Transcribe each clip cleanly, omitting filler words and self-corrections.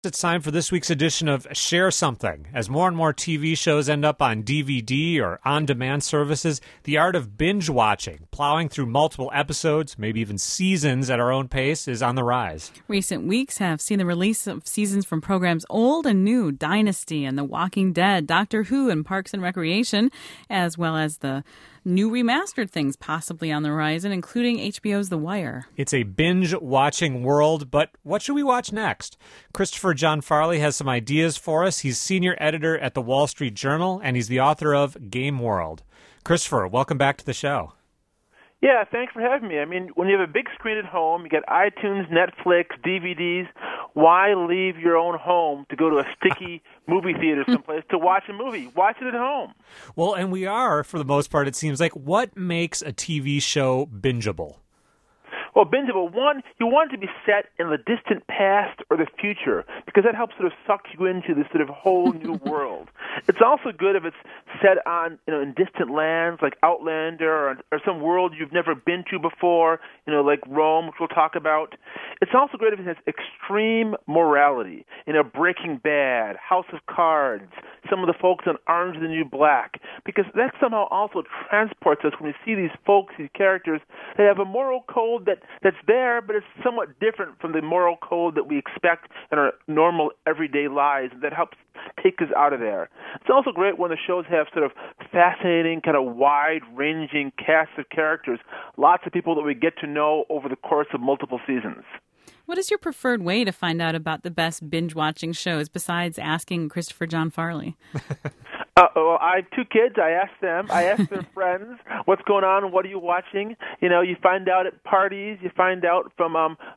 It's time for this week's edition of Share Something. As more and more TV shows end up on DVD or on-demand services, the art of binge watching, plowing through multiple episodes, maybe even seasons at our own pace, is on the rise. Recent weeks have seen the release of seasons from programs old and new, Dynasty and The Walking Dead, Doctor Who and Parks and Recreation, as well as the new remastered things possibly on the horizon, including HBO's The Wire. It's a binge-watching world, but what should we watch next? Christopher John Farley has some ideas for us. He's senior editor at the Wall Street Journal, and he's the author of Game World. Christopher, welcome back to the show. Yeah, thanks for having me. I mean, when you have a big screen at home, you got iTunes, Netflix, DVDs, why leave your own home to go to a sticky movie theater someplace to watch a movie? Watch it at home. Well, and we are, for the most part, it seems like. What makes a TV show bingeable? Well, bingeable, one, you want it to be set in the distant past or the future because that helps sort of suck you into this sort of whole new world. It's also good if it's set on, in distant lands like Outlander or some world you've never been to before, like Rome, which we'll talk about. It's also great if it has extreme morality, Breaking Bad, House of Cards, some of the folks on Orange is the New Black, because that somehow also transports us when we see these folks, these characters, that have a moral code that's there, but it's somewhat different from the moral code that we expect in our normal everyday lives. That helps take us out of there. It's also great when the shows have sort of fascinating, kind of wide-ranging cast of characters, lots of people that we get to know over the course of multiple seasons. What is your preferred way to find out about the best binge-watching shows besides asking Christopher John Farley? Well, I have two kids. I ask their friends, what's going on, what are you watching? You find out at parties, you find out from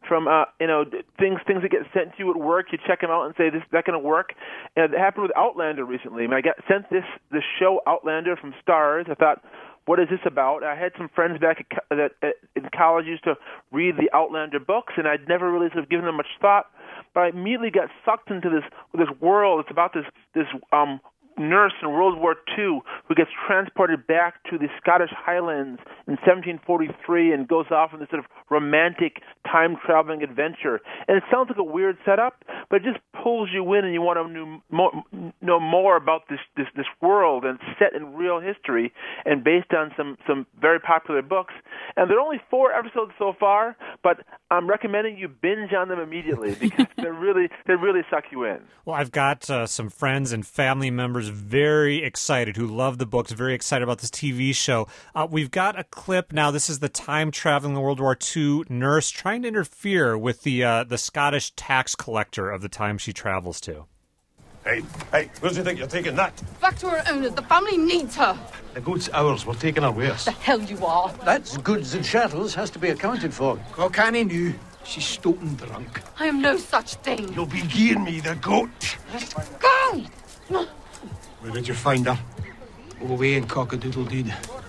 things that get sent to you at work, you check them out and say, is that going to work? And it happened with Outlander recently. I mean, I got sent this show, Outlander, from Starz. I thought, what is this about? I had some friends back that in college used to read the Outlander books, and I'd never really sort of given them much thought. But I immediately got sucked into this world. It's about this nurse in World War II who gets transported back to the Scottish Highlands in 1743 and goes off on this sort of romantic time-traveling adventure. And it sounds like a weird setup, but it just pulls you in and you want to know more about this world, and it's set in real history and based on some very popular books. And there are only 4 episodes so far, but I'm recommending you binge on them immediately because they really suck you in. Well, I've got some friends and family members very excited who love the books, very excited about this TV show. We've got a clip now. This is the time-traveling World War II nurse trying to interfere with the Scottish tax collector of the time she travels to. Hey, where do you think you're taking that? Back to her owners. The family needs her. The good's ours. We're taking her wares. The hell you are. That's goods and chattels has to be accounted for. Cockany knew. She's stotin' drunk. I am no such thing. You'll be giving me the goat. Go! Where did you find her? Away in Cock-a-doodle-doo.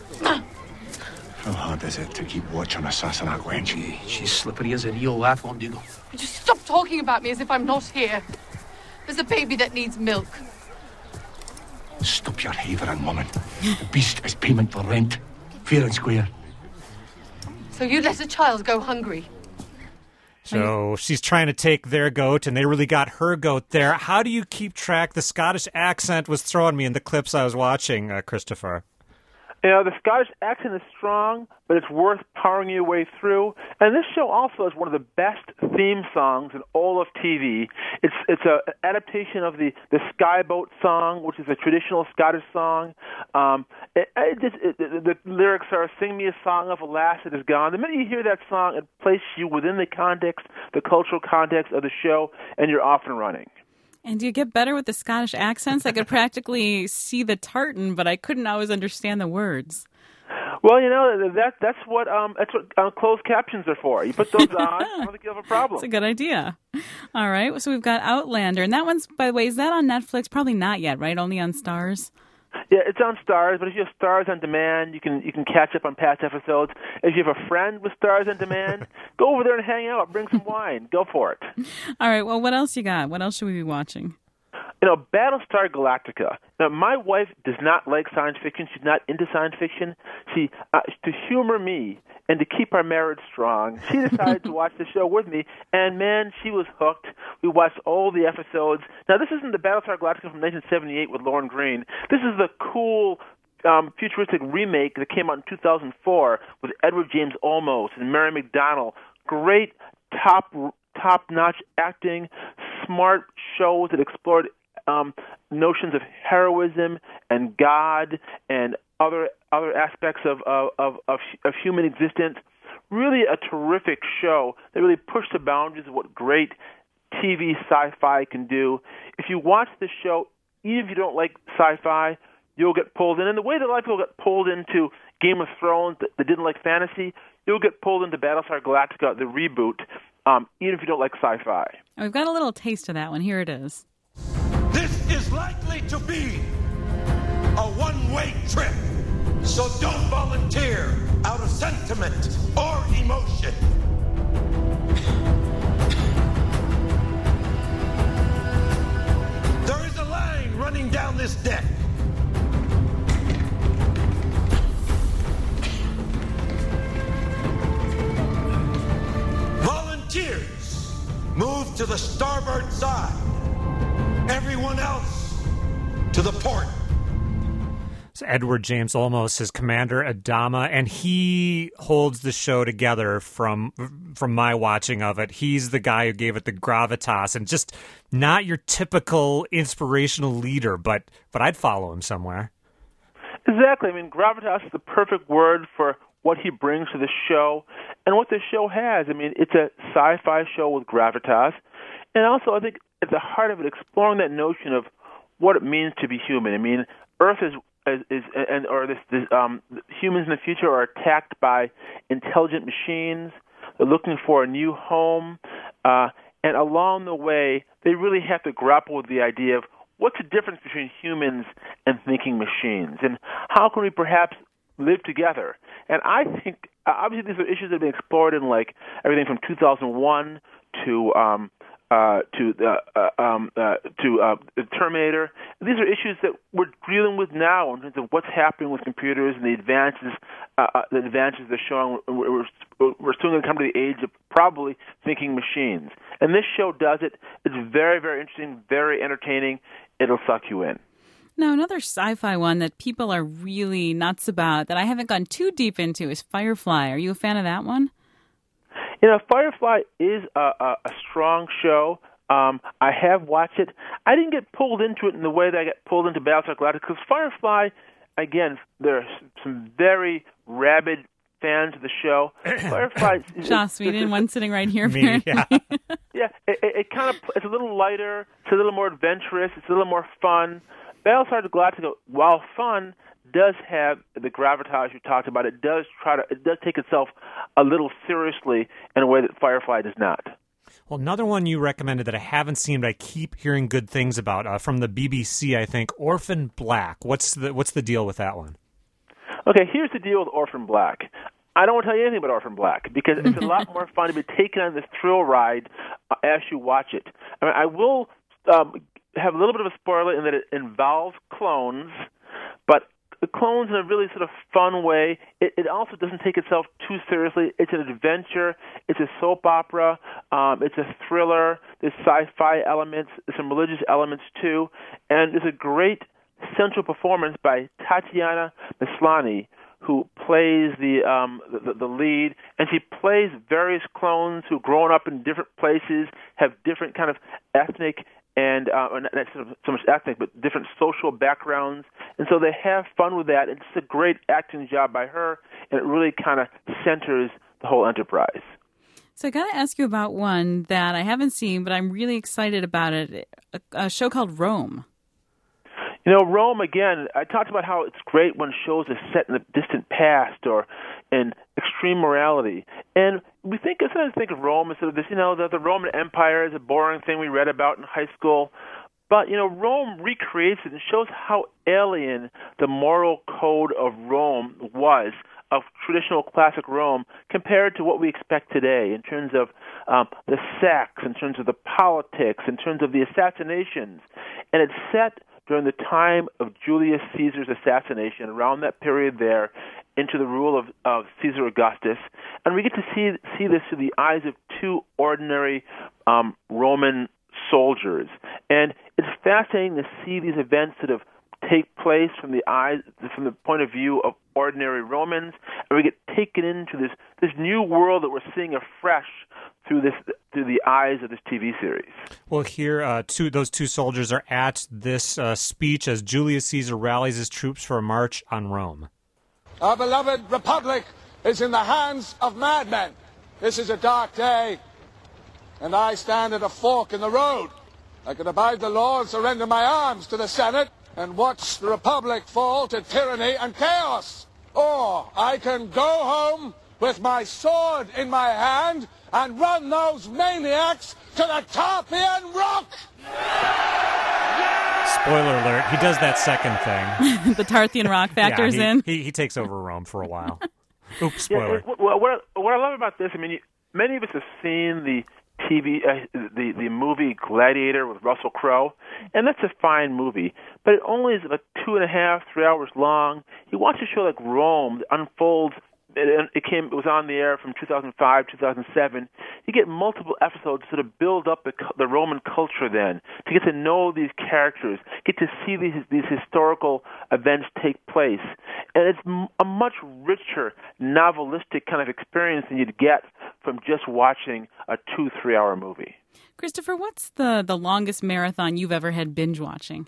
How hard is it to keep watch on a Sassenach wench? She's slippery as an eel, that one, Doodle. Would you stop talking about me as if I'm not here? There's a baby that needs milk. Stop your havering, woman. The beast is payment for rent. Fair and square. So you let a child go hungry? So she's trying to take their goat, and they really got her goat there. How do you keep track? The Scottish accent was throwing me in the clips I was watching, Christopher. The Scottish accent is strong, but it's worth powering your way through. And this show also has one of the best theme songs in all of TV. It's an adaptation of the Skyboat song, which is a traditional Scottish song. The lyrics are, "Sing me a song of a lass that is gone." The minute you hear that song, it places you within the context, the cultural context of the show, and you're off and running. And do you get better with the Scottish accents? I could practically see the tartan, but I couldn't always understand the words. Well, that's what closed captions are for. You put those on, I don't think you have a problem. That's a good idea. All right, so we've got Outlander, and that one's, by the way, is that on Netflix? Probably not yet, right? Only on Starz? Yeah, it's on Starz, but if you have Starz on demand, you can catch up on past episodes. If you have a friend with Starz on demand, go over there and hang out, bring some wine, go for it. All right, well, what else you got? What else should we be watching? Battlestar Galactica. Now, my wife does not like science fiction. She's not into science fiction. She, to humor me and to keep our marriage strong, she decided to watch the show with me, and man, she was hooked. We watched all the episodes. Now, this isn't the Battlestar Galactica from 1978 with Lauren Green. This is the cool futuristic remake that came out in 2004 with Edward James Olmos and Mary McDonnell. Great top-notch acting, smart shows that explored notions of heroism and God and other aspects of human existence. Really a terrific show that really pushed the boundaries of what great TV sci-fi can do. If you watch this show, even if you don't like sci-fi, you'll get pulled in. And the way that a lot of people get pulled into Game of Thrones that didn't like fantasy, you'll get pulled into Battlestar Galactica, the reboot, even if you don't like sci-fi. We've got a little taste of that one. Here it is. This is likely to be a one-way trip, so don't volunteer out of sentiment or emotion. There is a line running down this deck. Volunteers, move to the starboard side. Everyone else to the port. So Edward James Olmos is Commander Adama, and he holds the show together from my watching of it. He's the guy who gave it the gravitas, and just not your typical inspirational leader, but I'd follow him somewhere. Exactly. I mean, gravitas is the perfect word for what he brings to the show and what the show has. I mean, it's a sci-fi show with gravitas, and also I think at the heart of it, exploring that notion of what it means to be human. I mean, Earth humans in the future are attacked by intelligent machines. They're looking for a new home, and along the way, they really have to grapple with the idea of what's the difference between humans and thinking machines, and how can we perhaps live together? And I think obviously these are issues that have been explored in like everything from 2001 to Terminator. These are issues that we're dealing with now in terms of what's happening with computers and the advances they're showing. We're soon going to come to the age of probably thinking machines. And this show does it. It's very, very interesting, very entertaining. It'll suck you in. Now, another sci-fi one that people are really nuts about that I haven't gone too deep into is Firefly. Are you a fan of that one? Firefly is a strong show. I have watched it. I didn't get pulled into it in the way that I got pulled into Battlestar Galactica, because Firefly, again, there are some very rabid fans of the show. Firefly, Joss Whedon, one sitting right here. Me, yeah. Yeah, it's a little lighter, it's a little more adventurous, it's a little more fun. Battlestar Galactica, while fun, does have the gravitas you talked about. It does take itself a little seriously in a way that Firefly does not. Well, another one you recommended that I haven't seen, but I keep hearing good things about from the BBC, I think, Orphan Black. What's the deal with that one? Okay, here's the deal with Orphan Black. I don't want to tell you anything about Orphan Black because it's a lot more fun to be taken on this thrill ride as you watch it. I mean, I will have a little bit of a spoiler in that it involves clones, but the clones in a really sort of fun way. It also doesn't take itself too seriously. It's an adventure. It's a soap opera. It's a thriller. There's sci-fi elements. There's some religious elements too. And there's a great central performance by Tatiana Maslany, who plays the lead, and she plays various clones who've grown up in different places, have different kind of ethnic and not so much ethnic, but different social backgrounds. And so they have fun with that. It's a great acting job by her, and it really kind of centers the whole enterprise. So I got to ask you about one that I haven't seen, but I'm really excited about it, a show called Rome. Rome, again, I talked about how it's great when shows are set in the distant past or in extreme morality. And we sometimes think of Rome as sort of this, that the Roman Empire is a boring thing we read about in high school. But, Rome recreates it and shows how alien the moral code of Rome was, of traditional classic Rome, compared to what we expect today in terms of the sex, in terms of the politics, in terms of the assassinations. and it's set during the time of Julius Caesar's assassination, around that period there, into the rule of Caesar Augustus. And we get to see this through the eyes of two ordinary Roman soldiers. And it's fascinating to see these events that have take place from the point of view of ordinary Romans, and we get taken into this new world that we're seeing afresh through the eyes of this TV series. Well, here, those two soldiers are at this speech as Julius Caesar rallies his troops for a march on Rome. Our beloved republic is in the hands of madmen. This is a dark day, and I stand at a fork in the road. I can abide the law and surrender my arms to the Senate and watch the republic fall to tyranny and chaos. Or I can go home with my sword in my hand and run those maniacs to the Tarpeian Rock! Spoiler alert, he does that second thing. The Tarpeian Rock factors in. He takes over Rome for a while. Oops, spoiler. Yeah, what I love about this, I mean, many of us have seen the the movie Gladiator with Russell Crowe, and that's a fine movie, but it only is about 2.5, 3 hours long. You watch a show like Rome that unfolds. It was on the air from 2005, 2007. You get multiple episodes to sort of build up the Roman culture then, to get to know these characters, get to see these historical events take place. And it's a much richer, novelistic kind of experience than you'd get from just watching a 2-3 hour movie. Christopher, what's the longest marathon you've ever had binge watching?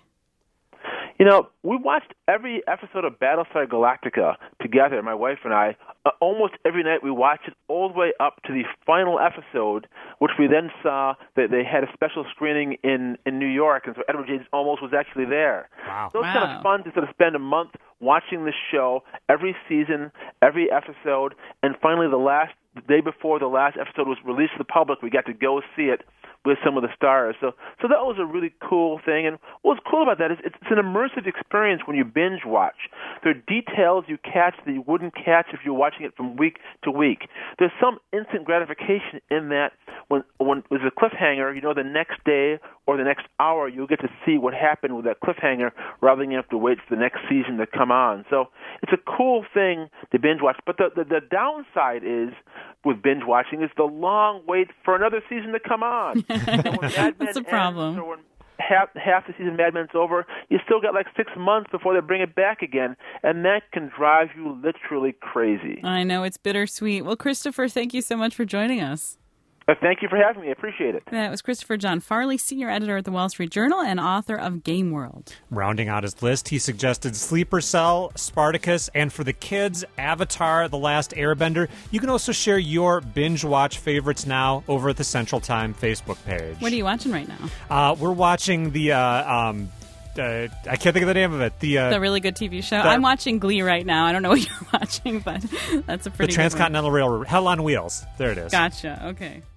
You know, we watched every episode of Battlestar Galactica together, my wife and I. Almost every night we watched it all the way up to the final episode, which we then saw that they had a special screening in New York, and so Edward James Olmos was actually there. Wow. So it's kind of fun to sort of spend a month watching the show, every season, every episode, and finally the day before the last episode was released to the public, we got to go see it with some of the stars. So that was a really cool thing. And what's cool about that is it's an immersive experience when you binge watch. There are details you catch that you wouldn't catch if you're watching it from week to week. There's some instant gratification in that when there's a cliffhanger, you know, the next day or the next hour you'll get to see what happened with that cliffhanger rather than you have to wait for the next season to come on. So it's a cool thing to binge watch. But the downside is with binge watching is the long wait for another season to come on. That's a problem. Ends, or when half the season Mad Men's over, you still got like 6 months before they bring it back again, and that can drive you literally crazy. I know, it's bittersweet. Well, Christopher, thank you so much for joining us. Thank you for having me. I appreciate it. That was Christopher John Farley, senior editor at the Wall Street Journal and author of Game World. Rounding out his list, he suggested Sleeper Cell, Spartacus, and for the kids, Avatar: The Last Airbender. You can also share your binge watch favorites now over at the Central Time Facebook page. What are you watching right now? We're watching the I can't think of the name of it. The really good TV show. I'm watching Glee right now. I don't know what you're watching, but that's a pretty The Transcontinental Railroad. Hell on Wheels. There it is. Gotcha. Okay.